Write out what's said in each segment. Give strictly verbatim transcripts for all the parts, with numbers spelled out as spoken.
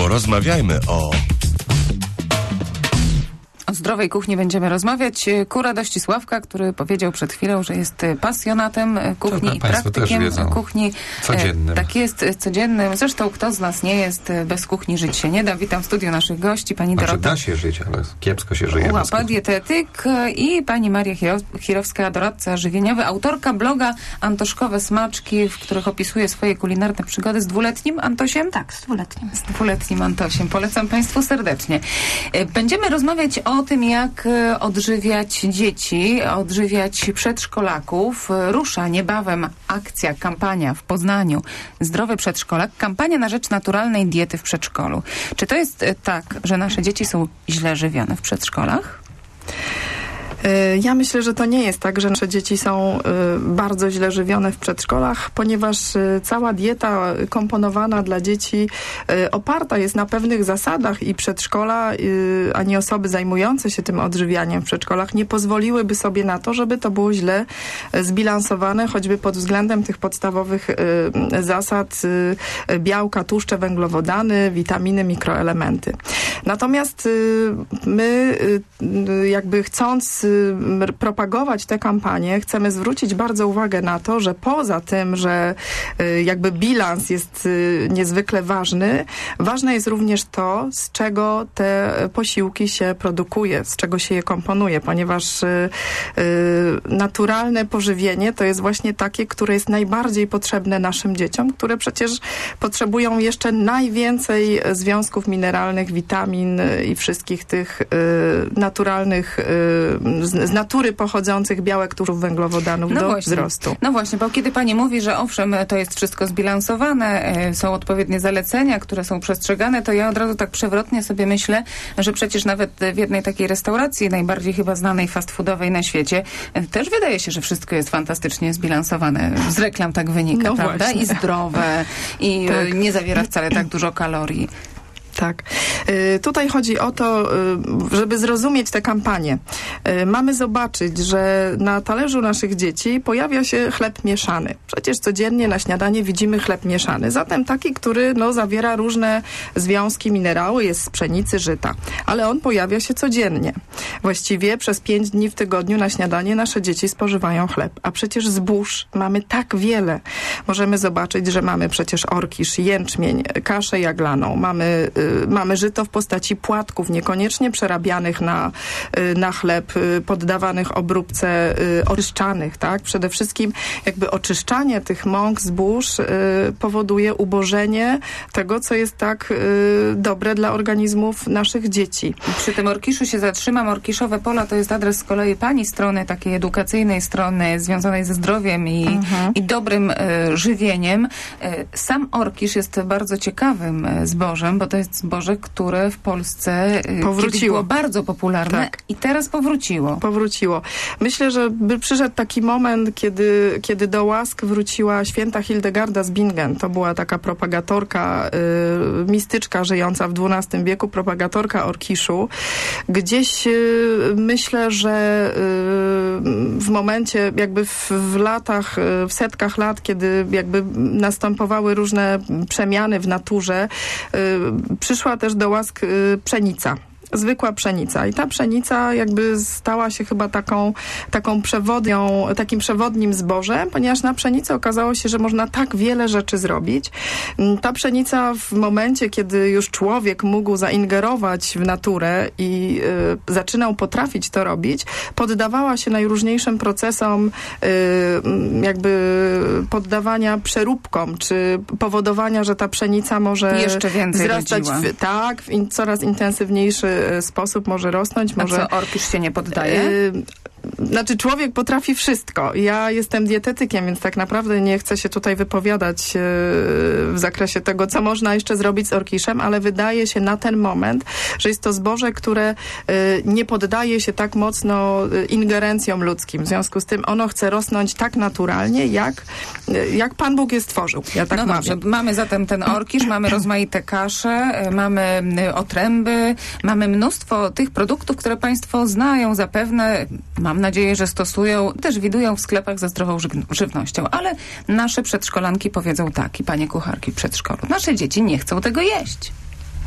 Porozmawiajmy o... O zdrowej kuchni będziemy rozmawiać. Ku radości Sławka, który powiedział przed chwilą, że jest pasjonatem kuchni i praktykiem kuchni. Codziennym. Tak jest, codziennym. Zresztą kto z nas nie jest, bez kuchni żyć się nie da. Witam w studiu naszych gości. Pani znaczy, Dorota. da się żyć, ale kiepsko się żyje. Łapa, dietetyk i pani Maria Chirowska, doradca żywieniowy, autorka bloga Antoszkowe Smaczki, w których opisuje swoje kulinarne przygody z dwuletnim Antosiem. Tak, z dwuletnim. Z dwuletnim Antosiem. Polecam Państwu serdecznie. Będziemy rozmawiać o tym, jak odżywiać dzieci, odżywiać przedszkolaków. Rusza niebawem akcja, kampania w Poznaniu Zdrowy Przedszkolak. Kampania na rzecz naturalnej diety w przedszkolu. Czy to jest tak, że nasze dzieci są źle żywione w przedszkolach? Ja myślę, że to nie jest tak, że nasze dzieci są bardzo źle żywione w przedszkolach, ponieważ cała dieta komponowana dla dzieci oparta jest na pewnych zasadach i przedszkola, ani osoby zajmujące się tym odżywianiem w przedszkolach nie pozwoliłyby sobie na to, żeby to było źle zbilansowane, choćby pod względem tych podstawowych zasad białka, tłuszcze, węglowodany, witaminy, mikroelementy. Natomiast my jakby chcąc propagować tę kampanię, chcemy zwrócić bardzo uwagę na to, że poza tym, że jakby bilans jest niezwykle ważny, ważne jest również to, z czego te posiłki się produkuje, z czego się je komponuje, ponieważ naturalne pożywienie to jest właśnie takie, które jest najbardziej potrzebne naszym dzieciom, które przecież potrzebują jeszcze najwięcej związków mineralnych, witamin i wszystkich tych naturalnych z, z natury pochodzących białek, tłuszczów, węglowodanów no do właśnie. wzrostu. No właśnie, bo kiedy pani mówi, że owszem, to jest wszystko zbilansowane, są odpowiednie zalecenia, które są przestrzegane, to ja od razu tak przewrotnie sobie myślę, że przecież nawet w jednej takiej restauracji, najbardziej chyba znanej fast foodowej na świecie, też wydaje się, że wszystko jest fantastycznie zbilansowane. Z reklam tak wynika, no prawda? Właśnie. I zdrowe, i tak. nie zawiera wcale tak dużo kalorii. Tak. Y, tutaj chodzi o to, y, żeby zrozumieć tę kampanię. Y, mamy zobaczyć, że na talerzu naszych dzieci pojawia się chleb mieszany. Przecież codziennie na śniadanie widzimy chleb mieszany. Zatem taki, który no, zawiera różne związki, minerały, jest z pszenicy, żyta. Ale on pojawia się codziennie. Właściwie przez pięć dni w tygodniu na śniadanie nasze dzieci spożywają chleb. A przecież zbóż mamy tak wiele. Możemy zobaczyć, że mamy przecież orkisz, jęczmień, kaszę jaglaną, mamy y, Mamy żyto w postaci płatków, niekoniecznie przerabianych na, na chleb, poddawanych obróbce oczyszczanych, tak? Przede wszystkim jakby oczyszczanie tych mąk, zbóż powoduje ubożenie tego, co jest tak dobre dla organizmów naszych dzieci. Przy tym orkiszu się zatrzymam. Orkiszowe Pola to jest adres z kolei pani strony, takiej edukacyjnej strony, związanej ze zdrowiem i, mhm. i dobrym y, żywieniem. Y, sam orkisz jest bardzo ciekawym zbożem, bo to jest zboże, które w Polsce powróciło. Było bardzo popularne tak. i teraz powróciło. Powróciło. Myślę, że by przyszedł taki moment, kiedy, kiedy do łask wróciła święta Hildegarda z Bingen. To była taka propagatorka, y, mistyczka żyjąca w dwunastym wieku, propagatorka orkiszu. Gdzieś y, myślę, że y, w momencie, jakby w, w latach, w setkach lat, kiedy jakby następowały różne przemiany w naturze, y, przyszła też do łask y, pszenica. Zwykła pszenica. I ta pszenica jakby stała się chyba taką, taką przewodnią, takim przewodnim zbożem, ponieważ na pszenicy okazało się, że można tak wiele rzeczy zrobić. Ta pszenica w momencie, kiedy już człowiek mógł zaingerować w naturę i y, zaczynał potrafić to robić, poddawała się najróżniejszym procesom y, jakby poddawania przeróbkom, czy powodowania, że ta pszenica może jeszcze więcej wzrastać w, tak, w in, coraz intensywniejszy sposób może rosnąć. Może, a co, orkisz się nie poddaje? Yy, Znaczy człowiek potrafi wszystko. Ja jestem dietetykiem, więc tak naprawdę nie chcę się tutaj wypowiadać yy, w zakresie tego, co można jeszcze zrobić z orkiszem, ale wydaje się na ten moment, że jest to zboże, które yy, nie poddaje się tak mocno ingerencjom ludzkim. W związku z tym ono chce rosnąć tak naturalnie, jak, yy, jak Pan Bóg je stworzył. Ja tak no mówię. dobrze, mamy zatem ten orkisz, mamy rozmaite kasze, mamy otręby, mamy mnóstwo tych produktów, które Państwo znają zapewne, mam nadzieję, że stosują, też widują w sklepach ze zdrową żywnością, ale nasze przedszkolanki powiedzą tak, i panie kucharki w przedszkolu, nasze dzieci nie chcą tego jeść.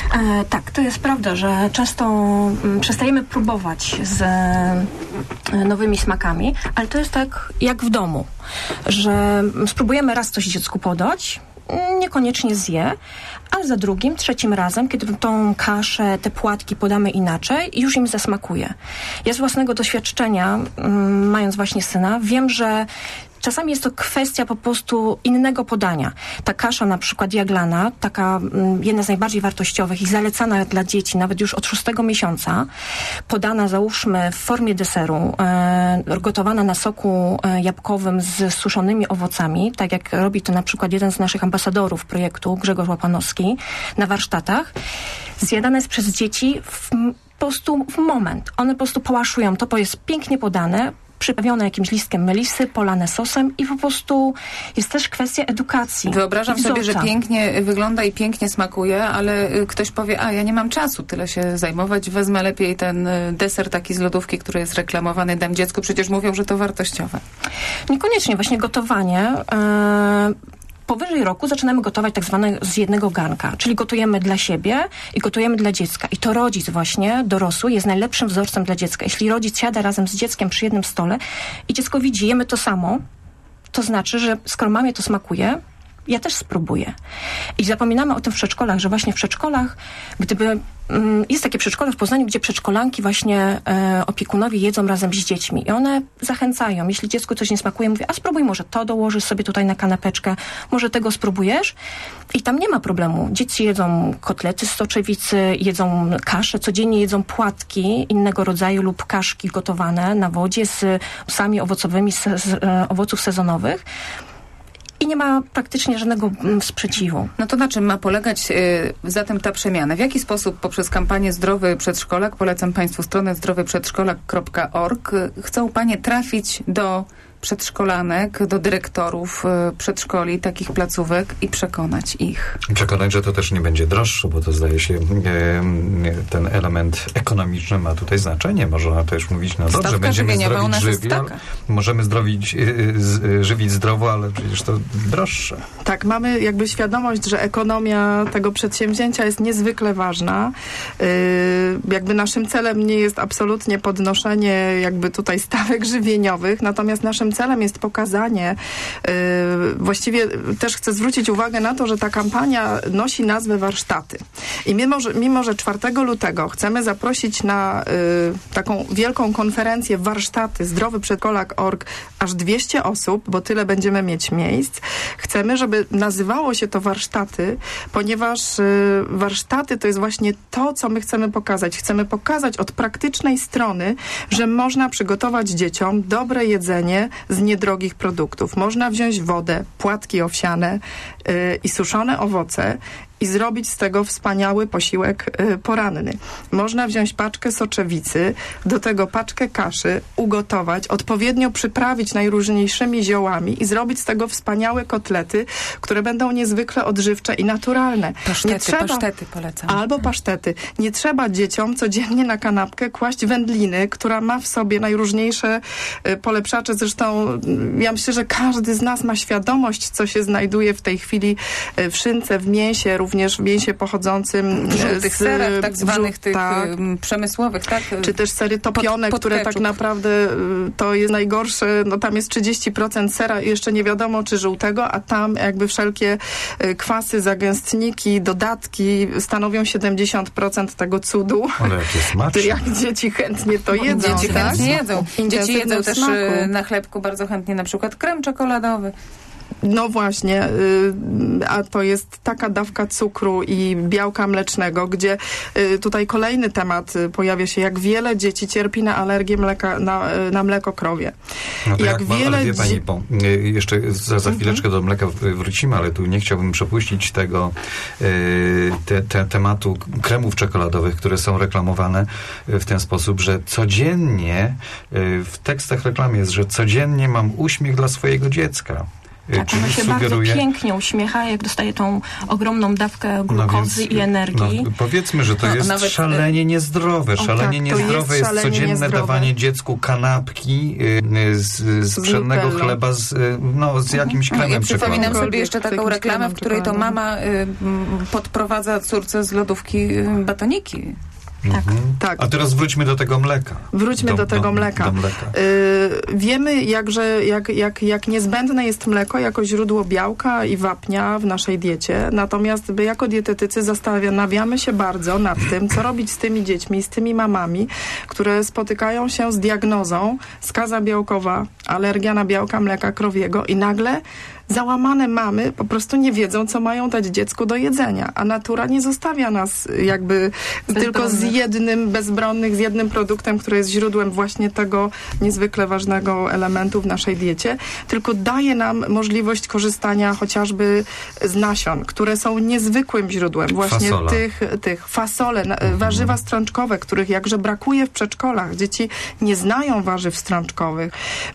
E, tak, to jest prawda, że często mm, przestajemy próbować z e, nowymi smakami, ale to jest tak jak w domu, że spróbujemy raz coś dziecku podać, niekoniecznie zje, ale za drugim, trzecim razem, kiedy tą kaszę, te płatki podamy inaczej, już im zasmakuje. Ja z własnego doświadczenia, mm, mając właśnie syna, wiem, że czasami jest to kwestia po prostu innego podania. Ta kasza na przykład jaglana, taka mm, jedna z najbardziej wartościowych i zalecana dla dzieci nawet już od szóstego miesiąca, podana załóżmy w formie deseru, e, gotowana na soku e, jabłkowym z suszonymi owocami, tak jak robi to na przykład jeden z naszych ambasadorów projektu, Grzegorz Łapanowski, na warsztatach, zjadane jest przez dzieci w, po prostu w moment. One po prostu pałaszują to, bo jest pięknie podane, przyprawione jakimś listkiem melisy, polane sosem i po prostu jest też kwestia edukacji. Wyobrażam i sobie, wzorca. że pięknie wygląda i pięknie smakuje, ale ktoś powie, a ja nie mam czasu tyle się zajmować, wezmę lepiej ten deser taki z lodówki, który jest reklamowany, dam dziecku, przecież mówią, że to wartościowe. Niekoniecznie, właśnie gotowanie. Yy, Powyżej roku zaczynamy gotować tak zwane z jednego garnka, czyli gotujemy dla siebie i gotujemy dla dziecka. I to rodzic właśnie, dorosły, jest najlepszym wzorcem dla dziecka. Jeśli rodzic siada razem z dzieckiem przy jednym stole i dziecko widzi, jemy to samo, to znaczy, że skoro mamie to smakuje, ja też spróbuję. I zapominamy o tym w przedszkolach, że właśnie w przedszkolach, gdyby mm, jest takie przedszkole w Poznaniu, gdzie przedszkolanki właśnie e, opiekunowie jedzą razem z dziećmi i one zachęcają. Jeśli dziecku coś nie smakuje, mówię, a spróbuj może to, dołożysz sobie tutaj na kanapeczkę, może tego spróbujesz i tam nie ma problemu. Dzieci jedzą kotlety z soczewicy, jedzą kaszę, codziennie jedzą płatki innego rodzaju lub kaszki gotowane na wodzie z sosami owocowymi z, z e, owoców sezonowych. I nie ma praktycznie żadnego mm, sprzeciwu. No to na czym ma polegać y, zatem ta przemiana? W jaki sposób poprzez kampanię Zdrowy Przedszkolak, polecam Państwu stronę zdrowy przedszkolak kropka org, y, chcą Panie trafić do przedszkolanek, do dyrektorów y, przedszkoli, takich placówek i przekonać ich? Przekonać, że to też nie będzie droższe, bo to zdaje się e, ten element ekonomiczny ma tutaj znaczenie. Można też mówić, no dobrze, Stawka będziemy żywieniowa u zdrowić nas jest żywię, taka. możemy zdrowić, e, z, żywić zdrowo, ale przecież to droższe. Tak, mamy jakby świadomość, że ekonomia tego przedsięwzięcia jest niezwykle ważna. Yy, jakby naszym celem nie jest absolutnie podnoszenie jakby tutaj stawek żywieniowych, natomiast naszym celem jest pokazanie, yy, właściwie też chcę zwrócić uwagę na to, że ta kampania nosi nazwę warsztaty. I mimo, że, mimo, że czwartego lutego chcemy zaprosić na yy, taką wielką konferencję warsztaty Zdrowy Przedszkolak kropka org aż dwieście osób, bo tyle będziemy mieć miejsc, chcemy, żeby nazywało się to warsztaty, ponieważ yy, warsztaty to jest właśnie to, co my chcemy pokazać. Chcemy pokazać od praktycznej strony, że można przygotować dzieciom dobre jedzenie z niedrogich produktów. Można wziąć wodę, płatki owsiane yy, i suszone owoce i zrobić z tego wspaniały posiłek y, poranny. Można wziąć paczkę soczewicy, do tego paczkę kaszy, ugotować, odpowiednio przyprawić najróżniejszymi ziołami i zrobić z tego wspaniałe kotlety, które będą niezwykle odżywcze i naturalne. Pasztety, Nie trzeba, pasztety polecam. Albo pasztety. Nie trzeba dzieciom codziennie na kanapkę kłaść wędliny, która ma w sobie najróżniejsze y, polepszacze. Zresztą y, ja myślę, że każdy z nas ma świadomość, co się znajduje w tej chwili y, w szynce, w mięsie, również w mięsie pochodzącym w żółtych z serach, tak zwanych wrzut, tych tak. y, przemysłowych, tak? Czy też sery topione, pod, pod które ketchup. tak naprawdę y, to jest najgorsze, no tam jest trzydzieści procent sera i jeszcze nie wiadomo czy żółtego, a tam jakby wszelkie y, kwasy, zagęstniki, dodatki stanowią siedemdziesiąt procent tego cudu. Ale jakie smaczne. Jak dzieci chętnie to jedzą. Dzieci tak? chętnie jedzą. Dzieci Intensywnym jedzą też smaku. y, na chlebku bardzo chętnie na przykład krem czekoladowy. No właśnie, y, a to jest taka dawka cukru i białka mlecznego, gdzie y, tutaj kolejny temat y, pojawia się, jak wiele dzieci cierpi na alergię mleka, na, y, na mleko krowie. No to jak jak ma, wiele ale wie pani, dzie- bo, y, jeszcze za, za chwileczkę do mleka w- wrócimy, ale tu nie chciałbym przepuścić tego y, te, te, tematu kremów czekoladowych, które są reklamowane y, w ten sposób, że codziennie y, w tekstach reklamy jest, że codziennie mam uśmiech dla swojego dziecka. Tak, Czyli ona się sugeruje... bardzo pięknie uśmiecha, jak dostaje tą ogromną dawkę glukozy no więc, i energii. No, powiedzmy, że to No, jest nawet... szalenie niezdrowe. O, szalenie tak, niezdrowe jest jest codzienne niezdrowe. dawanie dziecku kanapki y, z, z pszennego Nutellą. chleba z, y, no, z jakimś No, kremem i przypominam czekoladowym. sobie jeszcze Z taką jakimś reklamę, kremem w której to czekoladowym. mama y, m, podprowadza córce z lodówki y, batoniki. Tak. Mhm. Tak. A teraz wróćmy do tego mleka. Wróćmy do tego mleka. Do mleka. Y, wiemy, jakże, jak, jak, jak niezbędne jest mleko jako źródło białka i wapnia w naszej diecie. Natomiast my jako dietetycy zastanawiamy się bardzo nad tym, co robić z tymi dziećmi, z tymi mamami, które spotykają się z diagnozą skaza białkowa, alergia na białka mleka krowiego i nagle załamane mamy po prostu nie wiedzą, co mają dać dziecku do jedzenia, a natura nie zostawia nas jakby tylko z jednym, bezbronnych, z jednym produktem, który jest źródłem właśnie tego niezwykle ważnego elementu w naszej diecie, tylko daje nam możliwość korzystania chociażby z nasion, które są niezwykłym źródłem właśnie Fasola. tych, tych fasole, na- warzywa strączkowe, których jakże brakuje w przedszkolach. Dzieci nie znają warzyw strączkowych.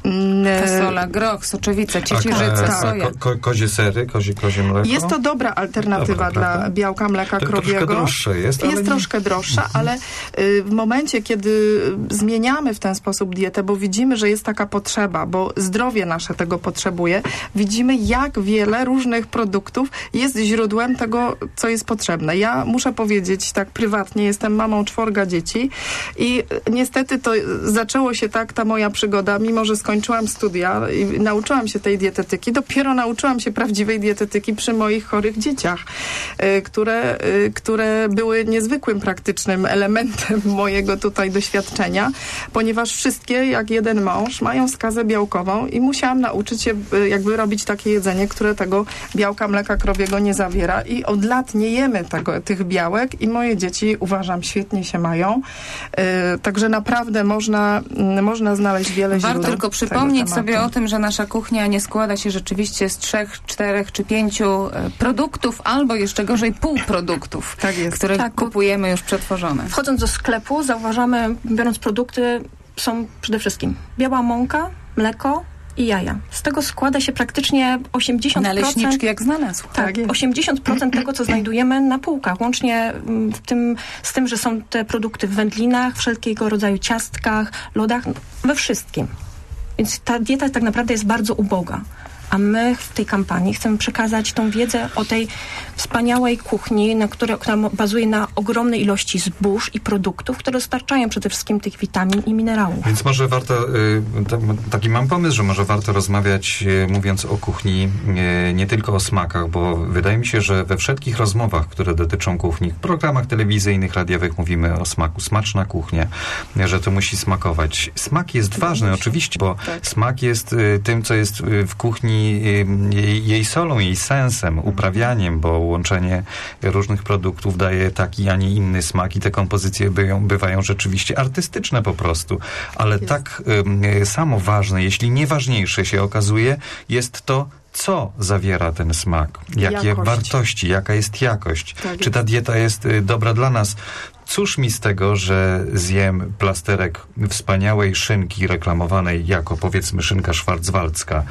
Mm, Fasola, groch, soczewica, ciecierzyca, A, soja. ko, ko, kozie sery, kozie, kozie mleko? Jest to dobra alternatywa Dobra, dla prawda? białka mleka To krowiego. troszkę droższe jest, ale Jest nie- troszkę droższa, ale y, w momencie, kiedy zmieniamy w ten sposób dietę, bo widzimy, że jest taka potrzeba, bo zdrowie nasze tego potrzebuje, widzimy, jak wiele różnych produktów jest źródłem tego, co jest potrzebne. Ja muszę powiedzieć tak prywatnie, jestem mamą czworga dzieci i niestety to zaczęło się tak, ta moja przygoda, mimo że skończyłam studia i nauczyłam się tej dietetyki, dopiero nauczyłam się prawdziwej dietetyki przy moich chorych dzieciach, y, które, y, które były niezwykłym praktycznym elementem mojego tutaj doświadczenia, ponieważ wszystkie, jak jeden mąż, mają skazę białkową i musiałam nauczyć się y, jakby robić takie jedzenie, które tego białka mleka krowiego nie zawiera i od lat nie jemy tego, tych białek i moje dzieci, uważam, świetnie się mają. Y, także naprawdę można, y, można znaleźć wiele Warto źródeł tylko tego przypomnieć tematu. sobie o tym, że nasza kuchnia nie składa się rzeczywiście z trzech, czterech czy pięciu e, produktów, albo jeszcze gorzej półproduktów, Tak jest. które Tak. kupujemy już przetworzone. Wchodząc do sklepu, zauważamy, biorąc produkty, są przede wszystkim biała mąka, mleko i jaja. Z tego składa się praktycznie osiemdziesiąt procent... Naleśniczki jak znalazł. Tak, Tak jest. osiemdziesiąt procent tego, co znajdujemy na półkach, łącznie mm, w tym, z tym, że są te produkty w wędlinach, wszelkiego rodzaju ciastkach, lodach, no, we wszystkim. Więc ta dieta tak naprawdę jest bardzo uboga. A my w tej kampanii chcemy przekazać tą wiedzę o tej wspaniałej kuchni, na które, która bazuje na ogromnej ilości zbóż i produktów, które dostarczają przede wszystkim tych witamin i minerałów. Więc może warto, y, t- taki mam pomysł, że może warto rozmawiać, y, mówiąc o kuchni, y, nie tylko o smakach, bo wydaje mi się, że we wszelkich rozmowach, które dotyczą kuchni, w programach telewizyjnych, radiowych mówimy o smaku. Smaczna kuchnia, że to musi smakować. Smak jest ważny oczywiście, bo Tak. smak jest y, tym, co jest y, w kuchni y, jej, jej solą, jej sensem, uprawianiem, bo łączenie różnych produktów daje taki, a nie inny smak i te kompozycje byją, bywają rzeczywiście artystyczne po prostu. Ale Jest. tak y, samo ważne, jeśli nie ważniejsze się okazuje, jest to, co zawiera ten smak, jakie Jakość. wartości, jaka jest jakość, Tak czy jest. ta dieta jest y, dobra dla nas. Cóż mi z tego, że zjem plasterek wspaniałej szynki reklamowanej jako, powiedzmy, szynka szwarcwaldzka,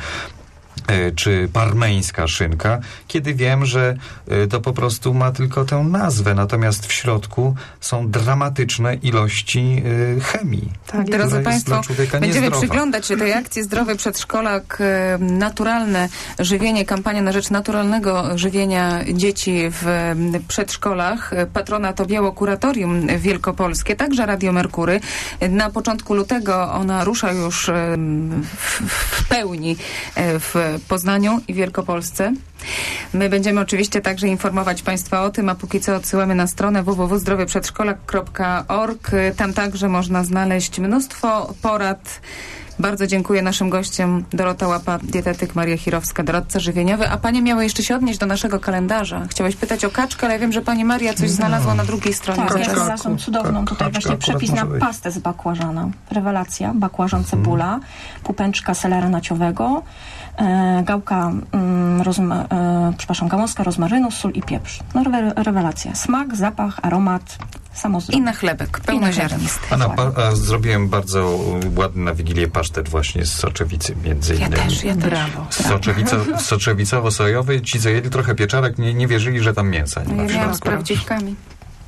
y, czy parmeńska szynka, kiedy wiem, że y, to po prostu ma tylko tę nazwę, natomiast w środku są dramatyczne ilości y, chemii. Tak, która Drodzy jest Państwo, dla człowieka będziemy niezdrowa. przyglądać się tej akcji Zdrowy Przedszkolak, e, naturalne żywienie, kampania na rzecz naturalnego żywienia dzieci w m, przedszkolach. E, Patrona to Białokuratorium Wielkopolskie, także Radio Merkury. E, Na początku lutego ona rusza już e, w, w pełni e, w Poznaniu i Wielkopolsce. My będziemy oczywiście także informować Państwa o tym, a póki co odsyłamy na stronę w w w kropka zdrowy przedszkolak kropka org. Tam także można znaleźć mnóstwo porad. Bardzo dziękuję naszym gościom. Dorota Łapa, dietetyk, Maria Chirowska, doradca żywieniowy. A Panie miały jeszcze się odnieść do naszego kalendarza. Chciałaś pytać o kaczkę, ale ja wiem, że Pani Maria coś znalazła na drugiej stronie. Tak, ja Kaczka, znalazłam cudowną ka- tutaj kaczka właśnie akurat przepis na może być. pastę z bakłażana. Rewelacja, bakłażan cebula, pupęczka selera naciowego, e, gałka mm, rozma- e, przepraszam, gałązka rozmarynu, sól i pieprz. No rewe- rewelacja. Smak, zapach, aromat, samo I na chlebek, pełnoziarnisty. A, na pa- a zrobiłem bardzo ładny na Wigilię pasztet właśnie z soczewicy między Ja innymi. też, ja też. Brawo. Soczewico, soczewicowo-sojowy. Ci, co jedli trochę pieczarek, nie, nie wierzyli, że tam mięsa nie No ma ja w miałam z środku. prawdziwkami.